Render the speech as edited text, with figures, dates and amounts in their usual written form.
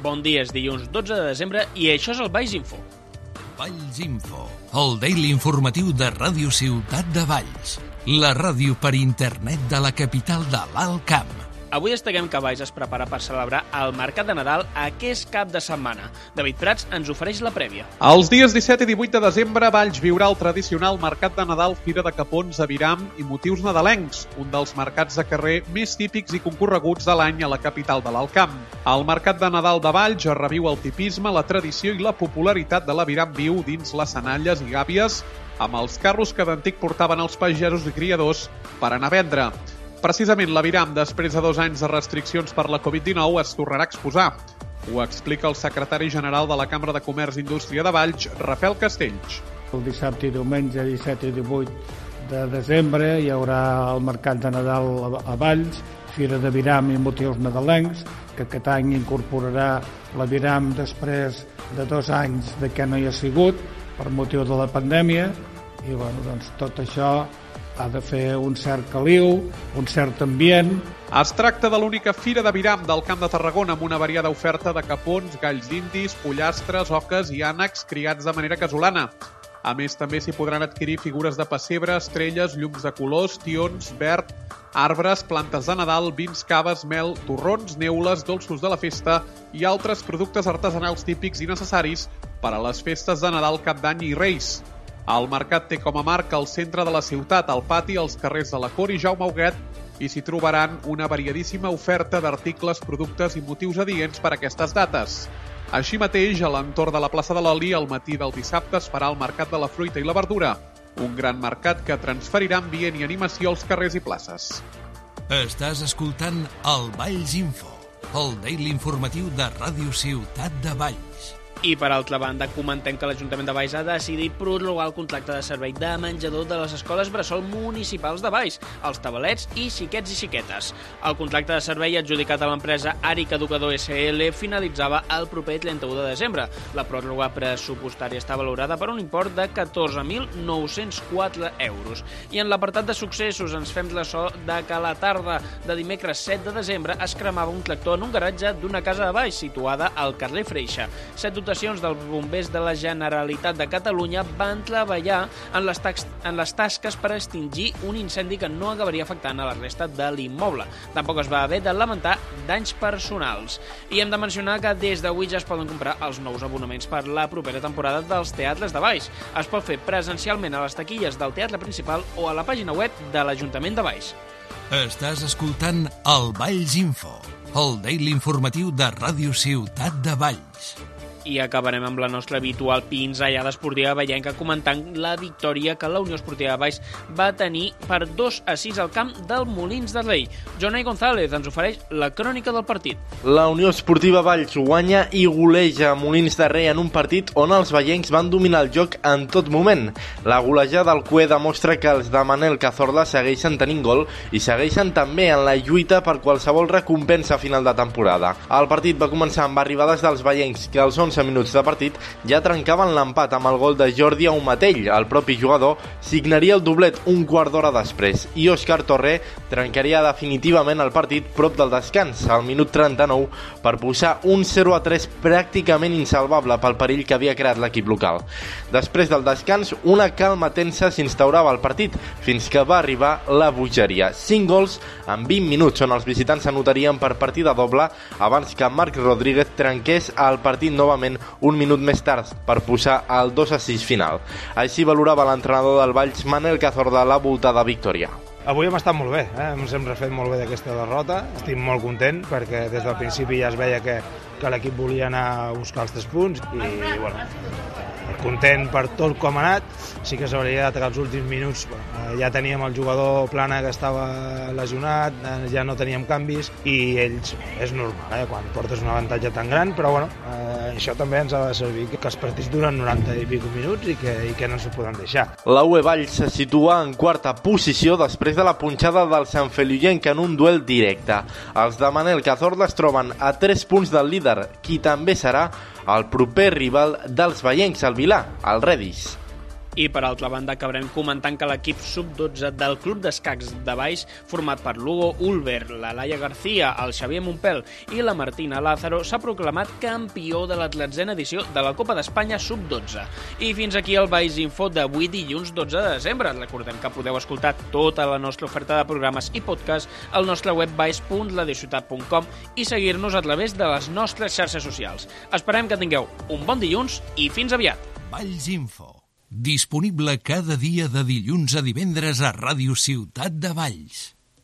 Bon dia, és dilluns 12 de desembre i això és el Valls Info. Valls Info, el daily informatiu de Ràdio Ciutat de Valls, la ràdio per internet de la capital de l'Alt Camp. Avui destaquem que Valls es prepara per celebrar el Mercat de Nadal aquest cap de setmana. David Prats ens ofereix la prèvia. Els dies 17 i 18 de desembre, Valls viurà el tradicional Mercat de Nadal Fira de Capons, Aviram i motius nadalencs, un dels mercats de carrer més típics i concorreguts de l'any a la capital de l'Alt Camp. El Mercat de Nadal de Valls reviu el tipisme, la tradició i la popularitat de l'Aviram viu dins les senalles i gàbies, amb els carros que d'antic portaven els pagesos i criadors per anar a vendre. Precisament l'Aviram, després de 2 anys de restriccions per la Covid-19, es tornarà a exposar. Ho explica el secretari general de la Cambra de Comerç i Indústria de Valls, Rafael Castells. El dissabte i diumenge, 17 i 18 de desembre, hi haurà el Mercat de Nadal a Valls, Fira d'Aviram i motius nadalencs, que aquest any incorporarà l'Aviram després de 2 anys de que no hi ha sigut, per motiu de la pandèmia, i doncs tot això ha de fer un cert caliu, un cert ambient. Es tracta de l'única fira d'Aviram del Camp de Tarragona amb una variada oferta de capons, galls indis, pollastres, oques i ànecs criats de manera casolana. A més, també s'hi podran adquirir figures de pessebre, estrelles, llums de colors, tions, verd, arbres, plantes de Nadal, vins, caves, mel, torrons, neules, dolços de la festa i altres productes artesanals típics i necessaris per a les festes de Nadal, Cap d'Any i Reis. El mercat té com a marca el centre de la ciutat, al pati, als carrers de la Cor i Jaume Huguet, i s'hi trobaran una variadíssima oferta d'articles, productes i motius adients per a aquestes dates. Així mateix, a l'entorn de la plaça de l'Oli, al matí del dissabte es farà el Mercat de la Fruita i la Verdura, un gran mercat que transferirà ambient i animació als carrers i places. Estàs escoltant el Valls Info, el daily informatiu de Ràdio Ciutat de Valls. I per altra banda, comentem que l'Ajuntament de Valls ha decidit prorrogar el contracte de servei de menjador de les escoles bressol municipals de Valls, els tabalets i xiquets i xiquetes. El contracte de servei adjudicat a l'empresa Àric Educador SL finalitzava el proper 31 de desembre. La pròrroga pressupostària està valorada per un import de 14.904 euros. I en l'apartat de successos ens fem ressò de que a la tarda de dimecres 7 de desembre es cremava un tractor en un garatge d'una casa de Valls situada al carrer Freixa. 7 dotacions dels bombers de la Generalitat de Catalunya van treballar en les tasques per extingir un incendi que no acabaria afectant a la resta de l'immoble. Tampoc es va haver de lamentar danys personals. I hem de mencionar que des d'avui ja es poden comprar els nous abonaments per la propera temporada dels teatres de Valls. Es pot fer presencialment a les taquilles del teatre principal o a la pàgina web de l'Ajuntament de Valls. Estàs escoltant el Valls Info, el daily informatiu de Ràdio Ciutat de Valls. I acabarem amb la nostra habitual pinzellada esportiva veienca comentant la victòria que la Unió Esportiva de Valls va tenir per 2-6 al camp del Molins de Rei. Jonai González ens ofereix la crònica del partit. La Unió Esportiva Valls guanya i goleja Molins de Rei en un partit on els veiencs van dominar el joc en tot moment. La golejada del CUE demostra que els de Manel Cazorla segueixen tenint gol i segueixen també en la lluita per qualsevol recompensa a final de temporada. El partit va començar amb arribades dels veiencs que als 11 minuts de partit ja trencaven l'empat amb el gol de Jordi Aumatell. El propi jugador signaria el doblet un quart d'hora després i Òscar Torré trencaria definitivament el partit prop del descans, al minut 39, per posar un 0-3 pràcticament insalvable pel perill que havia creat l'equip local. Després del descans, una calma tensa s'instaurava al partit, fins que va arribar la bogeria. 5 gols en 20 minuts, on els visitants s'anotarien per partida doble abans que Marc Rodríguez trenqués el partit novament un minut més tard per posar el 2-6 final. Així valorava l'entrenador del Valls, Manel Cazorla, la voltada victòria. Avui hem estat molt bé, ens hem refet molt bé d'aquesta derrota. Estic molt content perquè des del principi ja es veia que l'equip volia anar a buscar els 3 punts i bueno, content per tot com ha anat. Sí que és veritat que als últims minuts ja teníem el jugador Plana que estava lesionat, ja no teníem canvis i ells, és normal, quan portes un avantatge tan gran, però bueno, això també ens ha de servir, que els partits duren 90 i pico minuts i que no s'ho poden deixar. La UE Valls se situa en quarta posició després de la punxada del Sanfeliuenc en un duel directe. Els de Manel Cazorla es troben a 3 punts del líder, qui també serà el proper rival dels veiencs, el Vilà, el Redis. I per altra banda acabarem comentant que l'equip sub-12 del Club d'Escacs de Valls, format per l'Hugo Ulver, la Laia García, el Xavier Montpel i la Martina Lázaro, s'ha proclamat campió de la 13a edició de la Copa d'Espanya sub-12. I fins aquí el Valls Info d'avui dilluns 12 de desembre. Recordem que podeu escoltar tota la nostra oferta de programes i podcast al nostre web valls.ladeciutat.com i seguir-nos a través de les nostres xarxes socials. Esperem que tingueu un bon dilluns i fins aviat. Valls Info. Disponible cada dia de dilluns a divendres a Ràdio Ciutat de Valls.